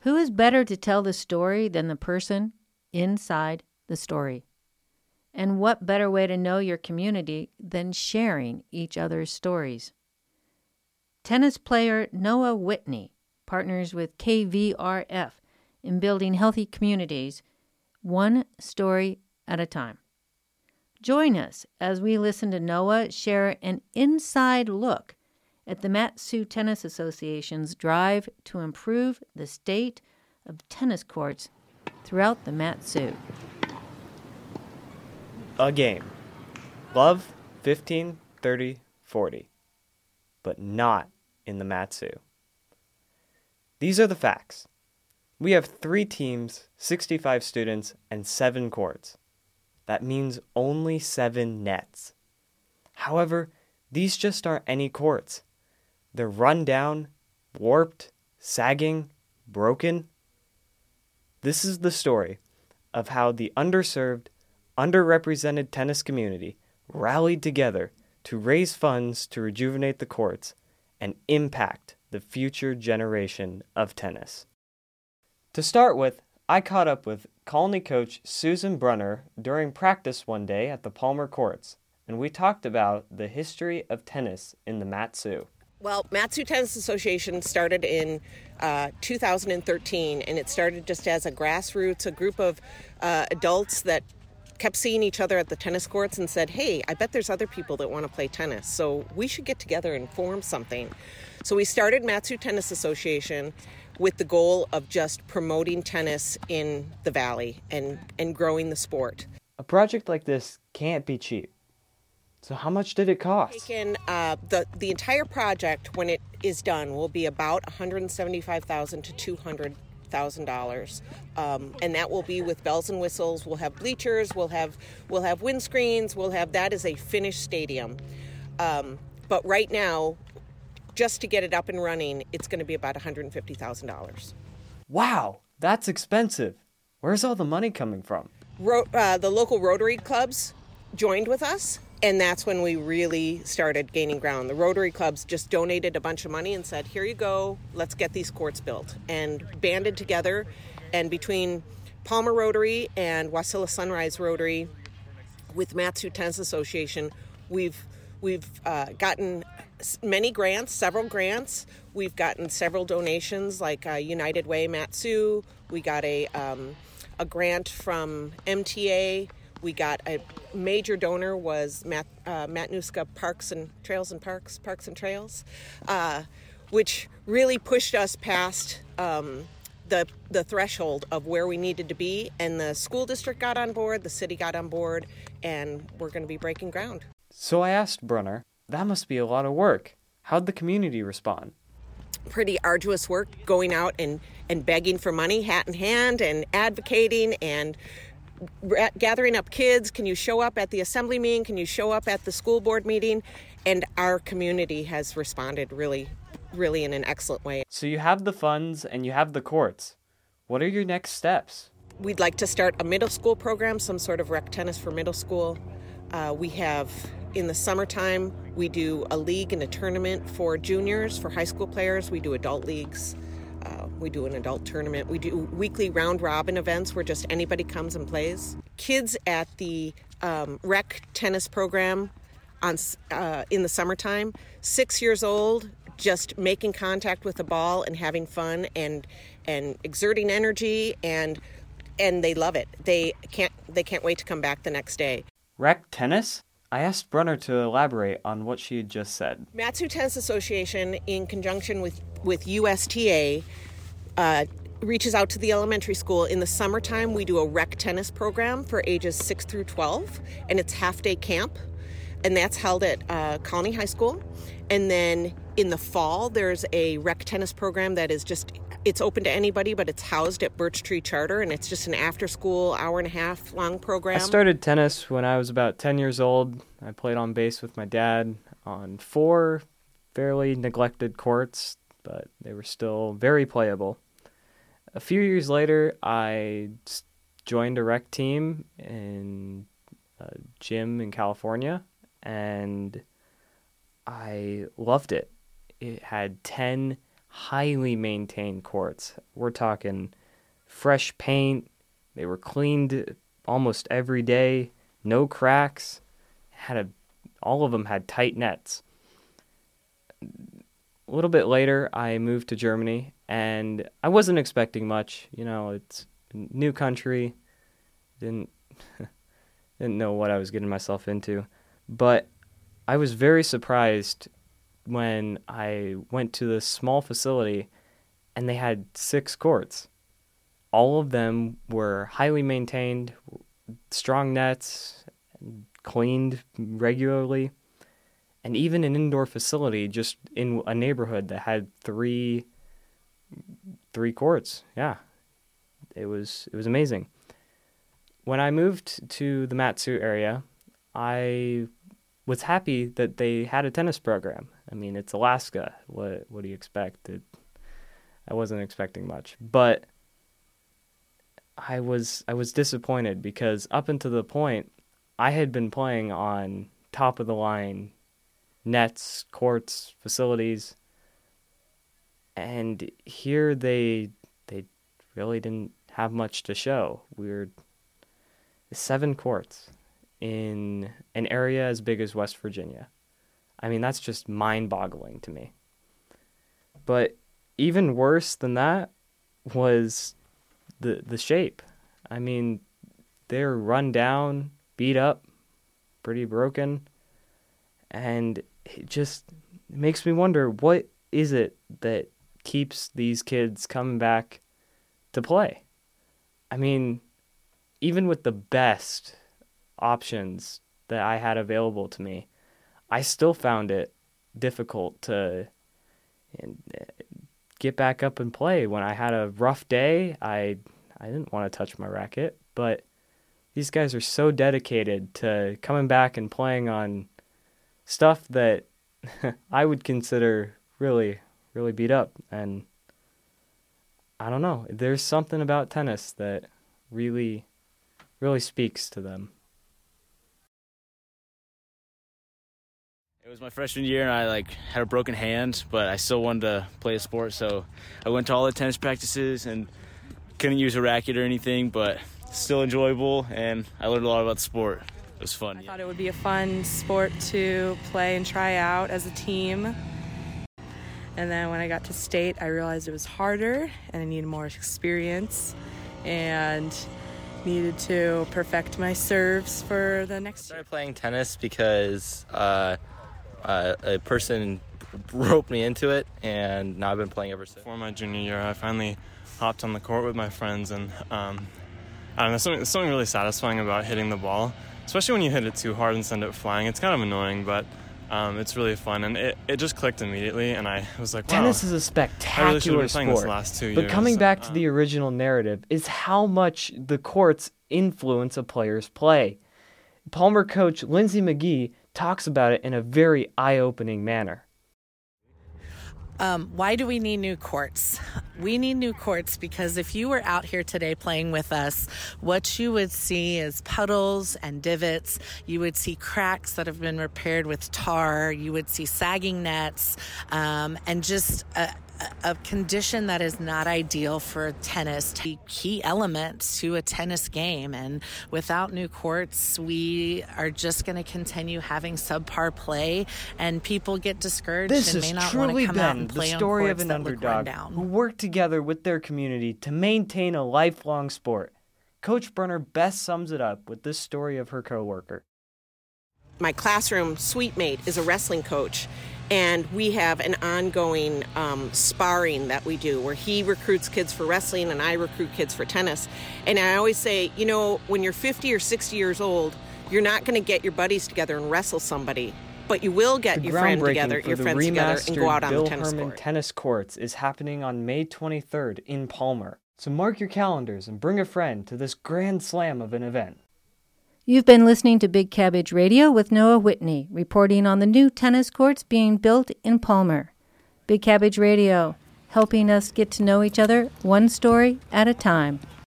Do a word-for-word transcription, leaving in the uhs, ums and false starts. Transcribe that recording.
Who is better to tell the story than the person inside the story? And what better way to know your community than sharing each other's stories? Tennis player Noah Whitney partners with K V R F in building healthy communities, one story at a time. Join us as we listen to Noah share an inside look at the Mat-Su Tennis Association's drive to improve the state of tennis courts throughout the Mat-Su. A game. Love, fifteen, thirty, forty. But not in the Mat-Su. These are the facts. We have three teams, sixty-five students, and seven courts. That means only seven nets. However, these just aren't any courts. They're run down, warped, sagging, broken. This is the story of how the underserved, underrepresented tennis community rallied together to raise funds to rejuvenate the courts and impact the future generation of tennis. To start with, I caught up with Colony coach Susan Brunner during practice one day at the Palmer Courts, and we talked about the history of tennis in the Mat-Su. Well, Mat-Su Tennis Association started in uh, two thousand thirteen, and it started just as a grassroots, a group of uh, adults that kept seeing each other at the tennis courts and said, hey, I bet there's other people that want to play tennis, so we should get together and form something. So we started Mat-Su Tennis Association with the goal of just promoting tennis in the Valley and, and growing the sport. A project like this can't be cheap. So how much did it cost? Taken, uh, the, the entire project, when it is done, will be about one hundred seventy-five thousand dollars to two hundred thousand dollars. Um, and that will be with bells and whistles. We'll have bleachers, we'll have we'll have windscreens, we'll have, that is a finished stadium. Um, but right now, just to get it up and running, it's going to be about one hundred fifty thousand dollars. Wow, that's expensive. Where's all the money coming from? Ro- uh, the local Rotary clubs joined with us, and that's when we really started gaining ground. The Rotary clubs just donated a bunch of money and said, here you go, let's get these courts built, and banded together. And between Palmer Rotary and Wasilla Sunrise Rotary with Mat-Su Tennis Association, we've we've uh, gotten many grants, several grants. We've gotten several donations, like uh, United Way Mat-Su. We got a um, a grant from M T A. We got a major donor was Matt, uh, Matanuska Parks and Trails and Parks, Parks and Trails, uh, which really pushed us past um, the the threshold of where we needed to be. And the school district got on board, the city got on board, and we're going to be breaking ground. So I asked Brunner, that must be a lot of work. How'd the community respond? Pretty arduous work, going out and, and begging for money, hat in hand, and advocating and gathering up kids. Can you show up at the assembly meeting? Can you show up at the school board meeting? And our community has responded really, really in an excellent way. So you have the funds and you have the courts. What are your next steps? We'd like to start a middle school program, some sort of rec tennis for middle school. Uh, we have, in the summertime, we do a league and a tournament for juniors, for high school players. We do adult leagues. Uh, we do an adult tournament. We do weekly round-robin events where just anybody comes and plays. Kids at the um, rec tennis program on uh, in the summertime, six years old, just making contact with the ball and having fun and and exerting energy, and and they love it. They can't they can't wait to come back the next day. Rec tennis? I asked Brunner to elaborate on what she had just said. Mat-Su Tennis Association, in conjunction with, with U S T A, uh, reaches out to the elementary school. In the summertime, we do a rec tennis program for ages six through twelve, and it's half-day camp, and that's held at uh, Colony High School. And then in the fall, there's a rec tennis program that is just, it's open to anybody, but it's housed at Birch Tree Charter, and it's just an after-school, hour and a half long program. I started tennis when I was about ten years old. I played on base with my dad on four fairly neglected courts, but they were still very playable. A few years later, I joined a rec team in a gym in California, and I loved it. It had ten highly maintained courts. We're talking fresh paint. They were cleaned almost every day. No cracks. Had a, all of them had tight nets. A little bit later, I moved to Germany, and I wasn't expecting much. You know, it's a new country. Didn't didn't know what I was getting myself into. But I was very surprised when I went to this small facility, and they had six courts. All of them were highly maintained, strong nets, cleaned regularly. And even an indoor facility just in a neighborhood that had three three courts. Yeah. It was it was amazing. When I moved to the Mat-Su area, I was happy that they had a tennis program. I mean, it's Alaska. What what do you expect? It, I wasn't expecting much. But I was I was disappointed because up until the point I had been playing on top of the line nets, courts, facilities, and here they they really didn't have much to show. We were seven courts in an area as big as West Virginia. I mean, that's just mind-boggling to me. But even worse than that was the the shape. I mean, they're run down, beat up, pretty broken, and it just makes me wonder, what is it that keeps these kids coming back to play? I mean, even with the best options that I had available to me, I still found it difficult to get back up and play. When I had a rough day, I I didn't want to touch my racket, but these guys are so dedicated to coming back and playing on stuff that I would consider really, really beat up. And I don't know, there's something about tennis that really, really speaks to them. It was my freshman year, and I like had a broken hand, but I still wanted to play a sport, so I went to all the tennis practices and couldn't use a racket or anything, but still enjoyable, and I learned a lot about the sport. It was fun. I yeah. thought it would be a fun sport to play and try out as a team. And then when I got to state, I realized it was harder and I needed more experience and needed to perfect my serves for the next year. I started playing tennis because uh, uh, a person roped me into it, and now I've been playing ever since. For my junior year, I finally hopped on the court with my friends, and um, I don't know, something, there's something really satisfying about hitting the ball, especially when you hit it too hard and send it flying. It's kind of annoying, but um, it's really fun, and it, it just clicked immediately, and I was like, wow. Tennis is a I really spectacular should have been playing sport, this last two but years. coming back to Um, the original narrative is how much the courts influence a player's play. Palmer coach Lindsay McGee talks about it in a very eye-opening manner. Um, why do we need new courts? We need new courts because if you were out here today playing with us, what you would see is puddles and divots. You would see cracks that have been repaired with tar. You would see sagging nets, um, and just a, a condition that is not ideal for tennis. The key element to a tennis game, and without new courts, we are just going to continue having subpar play, and people get discouraged This and has may not want truly to come out been and the play on story of courts an that look run underdog down. who worked together with their community to maintain a lifelong sport. Coach Berner best sums it up with this story of her coworker. My classroom suite mate is a wrestling coach, and we have an ongoing um, sparring that we do where he recruits kids for wrestling and I recruit kids for tennis. And I always say, you know, when you're fifty or sixty years old, you're not going to get your buddies together and wrestle somebody, but you will get The your friend groundbreaking together, for your the friends together, and go out on remastered the tennis Bill Herman court. tennis courts is happening on May twenty-third in Palmer. So mark your calendars and bring a friend to this grand slam of an event. You've been listening to Big Cabbage Radio with Noah Whitney, reporting on the new tennis courts being built in Palmer. Big Cabbage Radio, helping us get to know each other one story at a time.